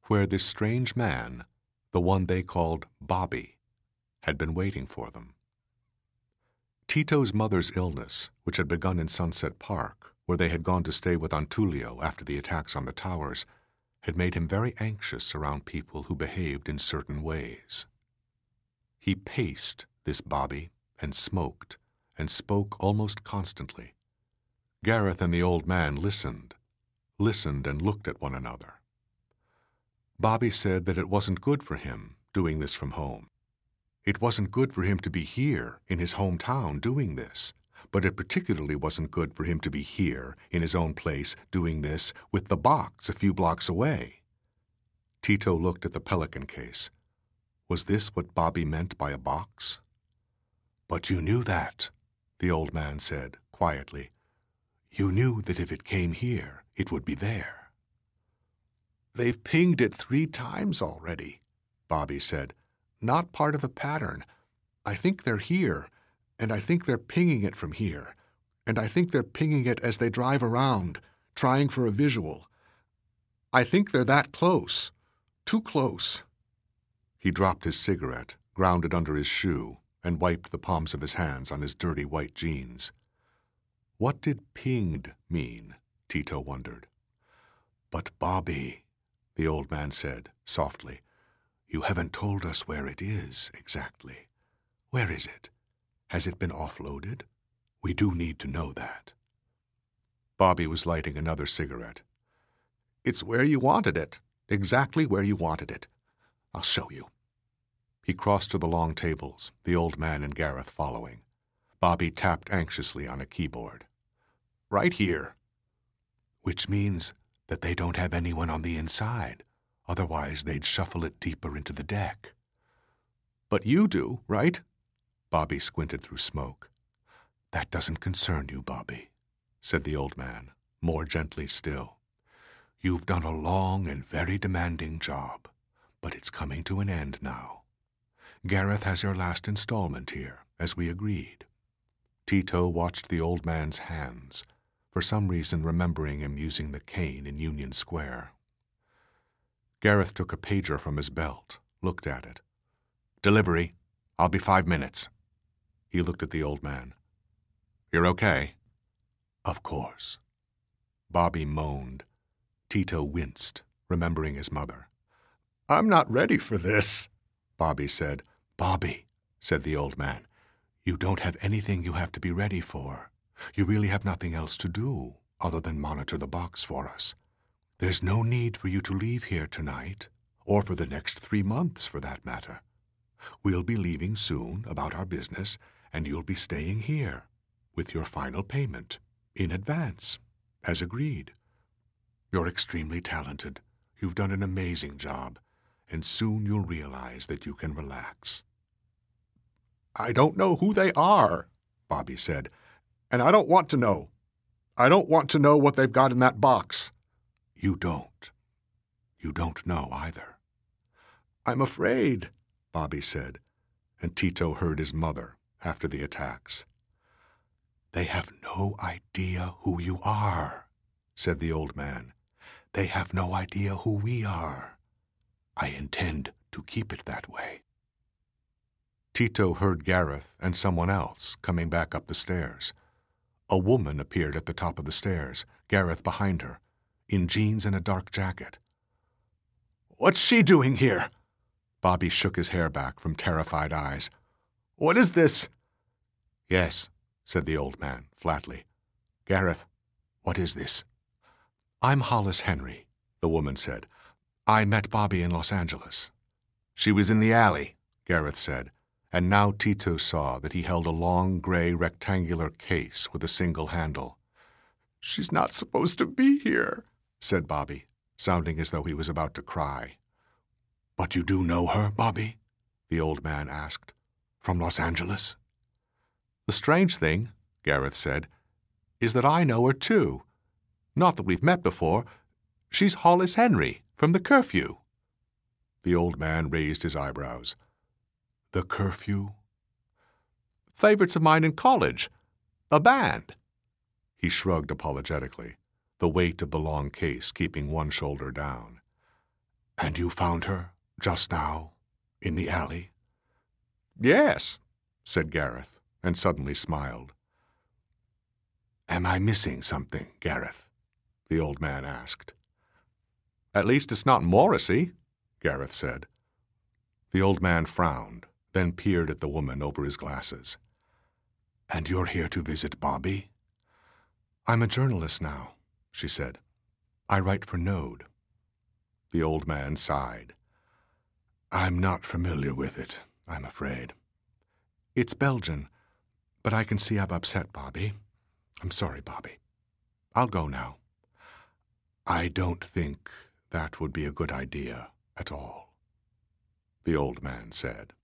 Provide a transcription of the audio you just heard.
where this strange man, the one they called Bobby, had been waiting for them. Tito's mother's illness, which had begun in Sunset Park, where they had gone to stay with Antulio after the attacks on the towers, had made him very anxious around people who behaved in certain ways. He paced this Bobby and smoked and spoke almost constantly. Gareth and the old man listened and looked at one another. Bobby said that it wasn't good for him doing this from home. It wasn't good for him to be here in his hometown doing this, but it particularly wasn't good for him to be here in his own place doing this with the box a few blocks away. Tito looked at the pelican case. Was this what Bobby meant by a box? "But you knew that," the old man said quietly. "You knew that if it came here, it would be there." "They've pinged it 3 times already," Bobby said. "Not part of the pattern. I think they're here, and I think they're pinging it from here, and I think they're pinging it as they drive around, trying for a visual. I think they're that close. Too close." He dropped his cigarette, ground it under his shoe, and wiped the palms of his hands on his dirty white jeans. What did pinged mean? Tito wondered. "But Bobby," the old man said softly, "you haven't told us where it is exactly. Where is it? Has it been offloaded? We do need to know that." Bobby was lighting another cigarette. "It's where you wanted it, exactly where you wanted it. I'll show you." He crossed to the long tables, the old man and Gareth following. Bobby tapped anxiously on a keyboard. "Right here." "Which means that they don't have anyone on the inside. Otherwise, they'd shuffle it deeper into the deck." "But you do, right?" Bobby squinted through smoke. "That doesn't concern you, Bobby," said the old man, more gently still. "You've done a long and very demanding job, but it's coming to an end now. Gareth has your last installment here, as we agreed." Tito watched the old man's hands, for some reason remembering him using the cane in Union Square. Gareth took a pager from his belt, looked at it. "Delivery. I'll be 5 minutes." He looked at the old man. "You're okay?" "Of course." Bobby moaned. Tito winced, remembering his mother. "I'm not ready for this," Bobby said. "Bobby," said the old man, "you don't have anything you have to be ready for. You really have nothing else to do other than monitor the box for us. There's no need for you to leave here tonight, or for the next 3 months, for that matter. We'll be leaving soon about our business, and you'll be staying here, with your final payment, in advance, as agreed. You're extremely talented. You've done an amazing job, and soon you'll realize that you can relax." "I don't know who they are," Bobby said, "and I don't want to know. I don't want to know what they've got in that box." "You don't. You don't know either." "I'm afraid," Bobby said, and Tito heard his mother after the attacks. "They have no idea who you are," said the old man. "They have no idea who we are. I intend to keep it that way." Tito heard Gareth and someone else coming back up the stairs. A woman appeared at the top of the stairs, Gareth behind her, in jeans and a dark jacket. "What's she doing here?" Bobby shook his hair back from terrified eyes. "What is this?" "Yes," said the old man, flatly. "Gareth, what is this?" "I'm Hollis Henry," the woman said. "I met Bobby in Los Angeles." "She was in the alley," Gareth said, and now Tito saw that he held a long gray rectangular case with a single handle. "She's not supposed to be here," said Bobby, sounding as though he was about to cry. "But you do know her, Bobby?" the old man asked. "From Los Angeles?" "The strange thing," Gareth said, "is that I know her too. Not that we've met before. She's Hollis Henry, from the Curfew." The old man raised his eyebrows. "The Curfew?" "Favorites of mine in college. A band." He shrugged apologetically, the weight of the long case keeping one shoulder down. And you found her just now, in the alley? Yes, said Gareth, and suddenly smiled. Am I missing something, Gareth? The old man asked. At least it's not Morrissey, Gareth said. The old man frowned, then peered at the woman over his glasses. And you're here to visit Bobby? I'm a journalist now, she said. I write for Node. The old man sighed. I'm not familiar with it, I'm afraid. It's Belgian, but I can see I've upset Bobby. I'm sorry, Bobby. I'll go now. I don't think that would be a good idea at all, the old man said.